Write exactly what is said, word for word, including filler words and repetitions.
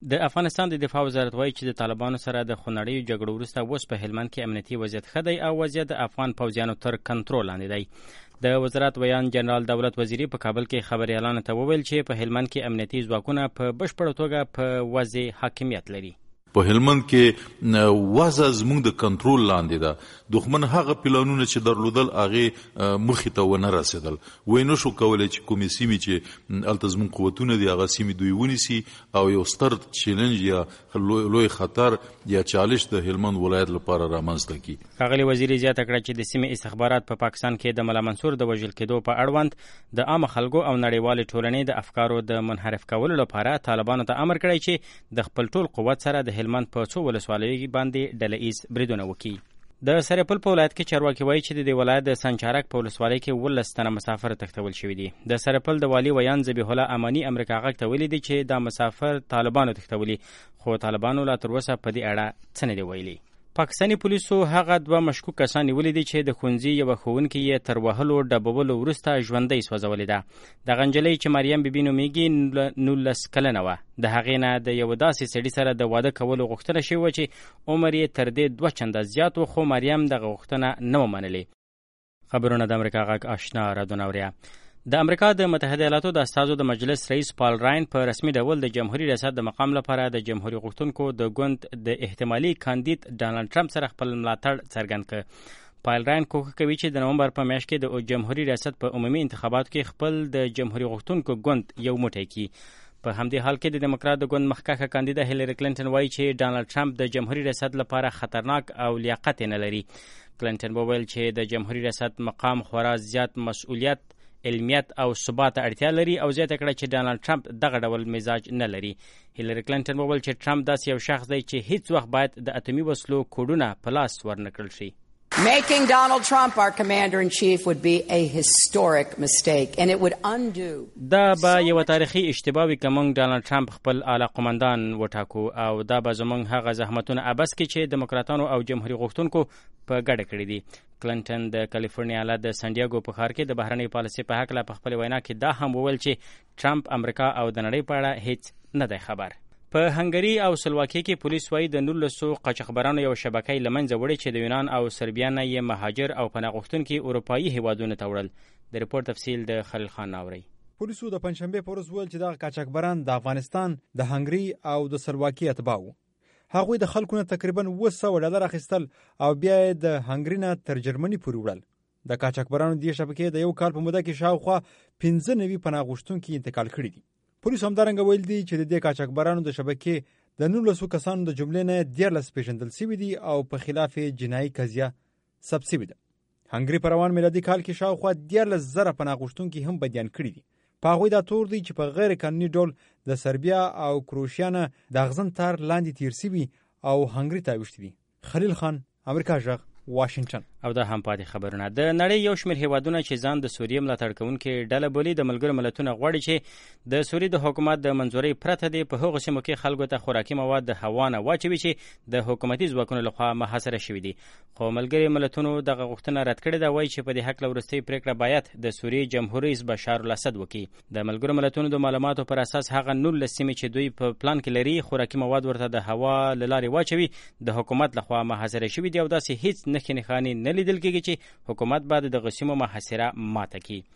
د افغانستان د دفاع وزارت وایي چې د طالبانو سره د خونړیو جګړو وروسته اوس په هلمند کې امنیتي وضعیت ښه دی او وضعیت د افغان پوځیانو تر کنټرول لاندې دی. د وزارت ویان جنرال دولت وزیري په کابل کې خبریالانو ته وویل چې په هلمند کې امنیتي ځواکونه په بشپړه توګه په وضع حاکمیت لري. په هلمند کې وضع زموږ د کنټرول لاندې ده. دښمن هغه پلانونه چې درلودل هغه مخې ته ونه رسېدل. وای نه شو کولی چې کومې سیمې چې هلته زموږ قوتونه دي هغه سیمې دوی ونیسي او یو ستر چیلنج یا لوی خطر یا چالش د هلمند ولایت لپاره رامنځته کړي. ښاغلي وزیري زیاته کړه چې د سیمې استخبارات په پا پاکستان کې د ملا منصور د وژل کېدو په اړوند د عامه خلکو او نړیوالې ټولنې د افکارو د منحرف کولو لپاره طالبانو ته امر کړی چې د خپل ټول قوت سره د هلمند په څو ولسوالیو باندې ډله ایز بریدونه وکړي. د سرپل په ولایت کې چارواکي وایي چې د دې ولایت د سنچارک په ولسوالۍ کې ولس تنه مسافر تښتول شوي دي. د سرپل د والي ویان ذبیح الله اماني امریکا غږ ته ویلي دي چې دا مسافر طالبانو تښتولي، خو طالبانو لا تر اوسه په دې اړه څه نه دي ویلي. پاکستاني پولیسو هغه دوه مشکوک کسان نیولي دي چې د ښوونځي یوه ښوونکې یې تر وهلو ډبولو وروسته ژوندۍ سوځولې ده. دغه نجلۍ چې مریم بیبي نومیږي نولس کلنه وه. د هغې نه د یوه داسې سړي سره د واده کولو غوښتنه شوې وه چې عمر یې تر دې دوه چنده زیات و، خو مریم دغه غوښتنه نه وه منلې. خبرونه د امریکا غږ آشنا رادیو ناوریا. د امریکا د متحده ایالاتو د استازو د مجلس رئیس پال راین په رسمي ډول د جمهوریت ریاست د مقام لپاره د جمهوریت غوښتونکو د ګوند د احتمالي کاندید ډانلډ ټرمپ سره خپل ملاتړ څرګند کړ. پال راین کوښښ کوي چې د نومبر په میاشت کې د جمهوریت ریاست په عمومي انتخاباتو کې خپل د جمهوریت غوښتونکو ګوند یو موټی کړي. په همدې حال کې د دموکرات د ګوند مخکښه کاندیده هیلری کلینټن وایي چې ډانلډ ټرمپ د جمهوریت ریاست لپاره خطرناک او لیاقت نه لري. کلینټن وویل چې د جمهوریت ریاست مقام خورا زیات مسؤلیت، علمیت او ثبات اړتیا لري او زیاته کړه چې ډانلډ ټرمپ دغه ډول مزاج نه لري. هیلری کلینټن وویل چې ټرمپ داسې یو شخص دی چې هیڅ وخت باید د اتمي وسلو کوډونه په لاس ورنکړل شي. Making Donald Trump our commander-in-chief would be a historic mistake and it would undo. دا به یو تاریخي اشتباه وي که موږ ډانلډ ټرمپ خپل اعلی قماندان وټاکو او دا به زموږ هغه زحمتونه عبث کړي چې دموکراتانو او جمهوریت غوښتونکو په ګډه کړي دي. کلینټن د کالیفورنیا ایالت د سان ډیاګو په ښار کې د بهرنۍ پالیسۍ په هکله په خپل وینا کې دا هم وویل چې ټرمپ امریکا او د نړۍ په اړه هیڅ نه دی خبر. په هنګري او سلواکي کې پولیس وایي د نولسو قاچاقبرانو یو شبکه یې له منځه وړې چې د یونان او سربیا نه یې مهاجر او پناه غوښتونکي اروپایي هیوادونو ته وړل. د ریپورت تفصیل د خلیل خان ناوري. پولیسو د پنجشنبې په ورځ وویل چې دغه قاچاقبران د افغانستان، د هنګري او د سلواکي اتباع وو. هغوی د خلکو نه تقریبا اوه سوه ډالر اخیستل او بیا یې د هنګري نه تر جرمني پورې وړل. د قاچاقبرانو دې شبکې د یو کال په موده کې شاوخوا پنځه نوي پناه غوښتونکي انتقال کړي دي. پولیس همدارنګه ویل دي چې د دې قاچاقبرانو د شبکې د نولسو کسانو د جملې نه دیارلس پیژندل سوي دي او په خلاف جنایي قضیه ثبت سوې ده. هنګري په روان میلادي کال کې شاوخوا دیارلس زره پناه غوښتونکي هم بندیان کړي دي. په هغوی دا تور دی چې په غیر قانوني ډول د سربیا او کروشیا نه د اغزن تار لاندې تیر سوي او هنګري ته وشتي دي. خلیل خان، امریکا غږ، واشنگټن. او دا هم پاتې خبرونه. د نړۍ یو شمېر هیوادونه چې ځان د سوریې ملاتړ کوونکې ډله بولي د ملګرو ملتونو غواړي چې د سوریې د حکومت د منظورۍ پرته دې په هغو سیمو کې خلکو ته خوراکي مواد د هوا نه واچوي چې د حکومتي ځواکونو لخوا محاصره شوي دي. خو ملګري ملتونو دغه غوښتنه رد کړې ده. وایي چې په دې هکله وروستۍ پرېکړه باید د سوریې جمهور رئیس بشار الاسد وکړي. د ملګرو ملتونو د معلوماتو پر اساس هغه نولس سیمې چې دوی په پلان کې لري خوراکي مواد ورته د هوا له لارې واچوي د حکومت لخوا محاصره شوي دي او داسې هیڅ نښې نښانې نه لیدل کېږي چې حکومت باید د غسیمو محاصره ماته کړي.